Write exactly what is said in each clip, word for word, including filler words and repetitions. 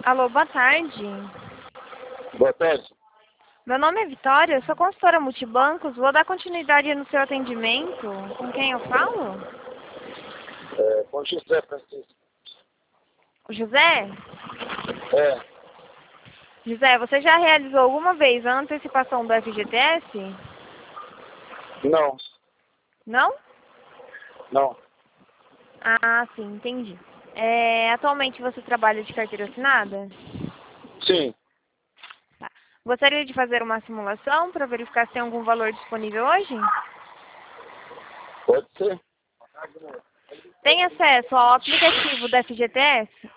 Alô, boa tarde. Boa tarde. Meu nome é Vitória, eu sou consultora multibancos. Vou dar continuidade no seu atendimento. Com quem eu falo? É, com José Francisco. O José? É, José, você já realizou alguma vez a antecipação do F G T S? não, Não? não. Ah, sim, entendi. É, atualmente você trabalha de carteira assinada? Sim, Tá. Gostaria de fazer uma simulação para verificar se tem algum valor disponível hoje? pode ser. Tem acesso ao aplicativo do F G T S?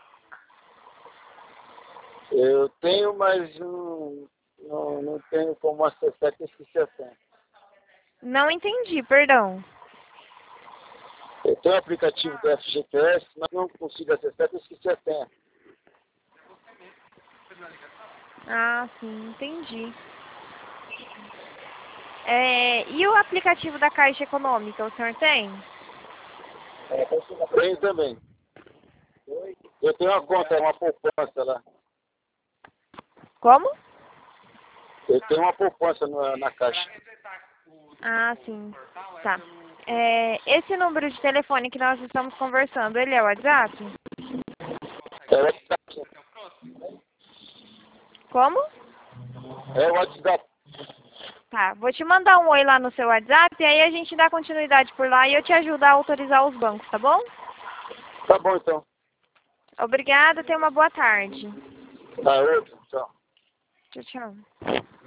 Eu tenho, mas não, não, não tenho como acessar, que eu esqueci a senha. Não entendi, perdão. Eu tenho o aplicativo do F G T S, mas não consigo acessar, que eu esqueci a senha. Ah, sim, entendi. É, e o aplicativo da Caixa Econômica, o senhor tem? Tenho também. Eu tenho uma conta, uma poupança lá. Como? Eu tenho uma poupança na, na caixa. Ah, sim. Tá. É, esse número de telefone que nós estamos conversando, ele é o WhatsApp? É o WhatsApp. Como? É o WhatsApp. Tá, vou te mandar um oi lá no seu WhatsApp e aí a gente dá continuidade por lá e eu te ajudo a autorizar os bancos, tá bom? Tá bom, então. Obrigada, tenha uma boa tarde. Tá, outro, tchau. Tchau, tchau.